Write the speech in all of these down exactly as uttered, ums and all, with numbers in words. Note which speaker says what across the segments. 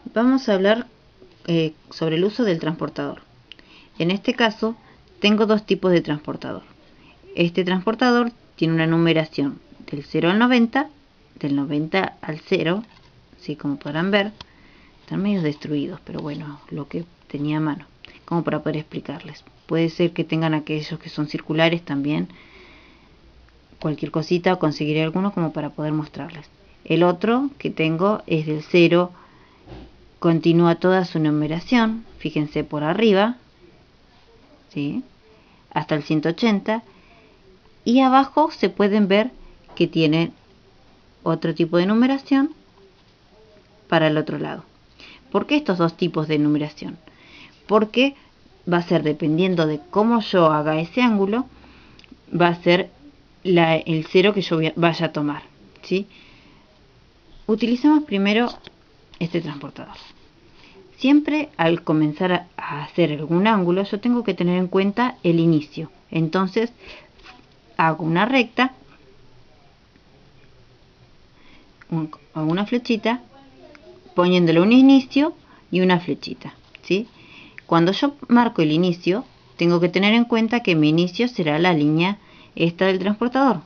Speaker 1: Vamos a hablar eh, sobre el uso del transportador. En este caso, tengo dos tipos de transportador. Este transportador tiene una numeración del cero al noventa, del noventa al cero, ¿sí? Como podrán ver, están medio destruidos, pero bueno, lo que tenía a mano, como para poder explicarles. Puede ser que tengan aquellos que son circulares también, cualquier cosita, o conseguiré alguno como para poder mostrarles. El otro que tengo es del cero, continúa toda su numeración, fíjense por arriba, ¿sí? Hasta el ciento ochenta, y abajo se pueden ver que tiene otro tipo de numeración para el otro lado. ¿Por qué estos dos tipos de numeración? Porque va a ser, dependiendo de cómo yo haga ese ángulo, va a ser la, el cero que yo vaya a tomar, ¿sí? Utilizamos primero este transportador. Siempre al comenzar a hacer algún ángulo, yo tengo que tener en cuenta el inicio. Entonces hago una recta, un, hago una flechita, poniéndole un inicio y una flechita, ¿sí? Cuando yo marco el inicio, tengo que tener en cuenta que mi inicio será la línea esta del transportador.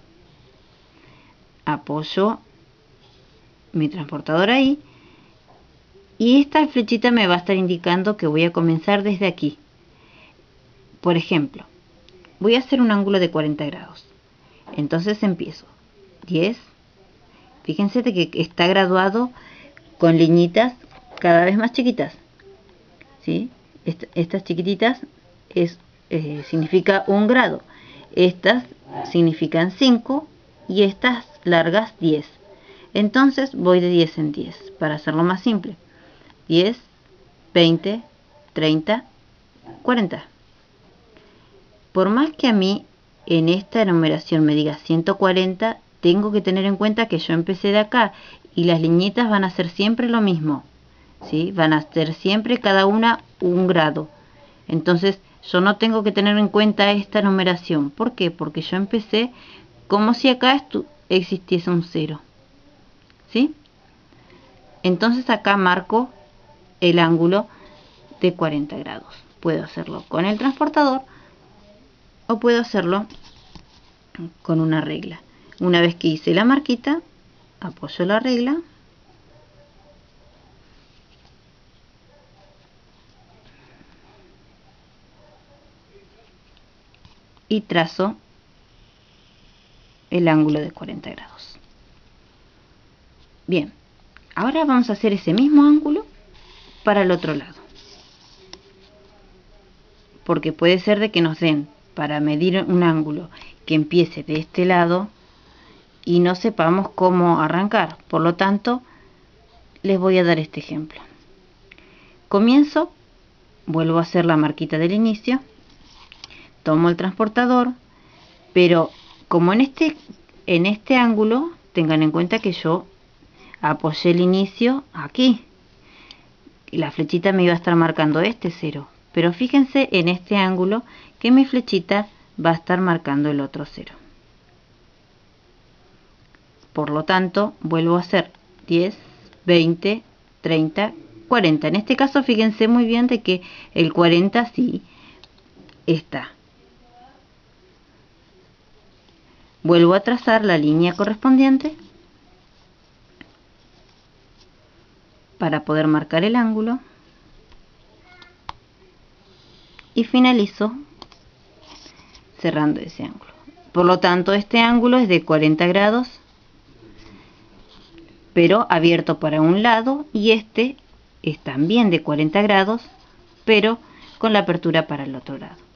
Speaker 1: Apoyo mi transportador ahí, y esta flechita me va a estar indicando que voy a comenzar desde aquí. Por ejemplo, voy a hacer un ángulo de cuarenta grados. Entonces empiezo diez. Fíjense de que está graduado con liñitas cada vez más chiquitas, ¿sí? Est estas chiquititas es, eh, significa un grado. Estas significan cinco y estas largas diez. Entonces voy de diez en diez para hacerlo más simple. diez, veinte, treinta, cuarenta. Por más que a mí en esta numeración me diga ciento cuarenta, tengo que tener en cuenta que yo empecé de acá y las liñitas van a ser siempre lo mismo, ¿sí? Van a ser siempre cada una un grado. Entonces yo no tengo que tener en cuenta esta numeración. ¿Por qué? Porque yo empecé como si acá existiese un cero, ¿sí? Entonces acá marco el ángulo de cuarenta grados. Puedo hacerlo con el transportador o puedo hacerlo con una regla. Una vez que hice la marquita, apoyo la regla y trazo el ángulo de cuarenta grados. Bien, ahora vamos a hacer ese mismo ángulo para el otro lado, porque puede ser de que nos den para medir un ángulo que empiece de este lado y no sepamos cómo arrancar. Por lo tanto, les voy a dar este ejemplo. Comienzo, vuelvo a hacer la marquita del inicio, tomo el transportador, pero como en este, en este ángulo, tengan en cuenta que yo apoyé el inicio aquí, y la flechita me iba a estar marcando este cero, pero fíjense en este ángulo que mi flechita va a estar marcando el otro cero. Por lo tanto, vuelvo a hacer diez, veinte, treinta, cuarenta. En este caso, fíjense muy bien de que el cuarenta sí está. Vuelvo a trazar la línea correspondiente para poder marcar el ángulo y finalizo cerrando ese ángulo. Por lo tanto, este ángulo es de cuarenta grados, pero abierto para un lado, y este es también de cuarenta grados, pero con la apertura para el otro lado.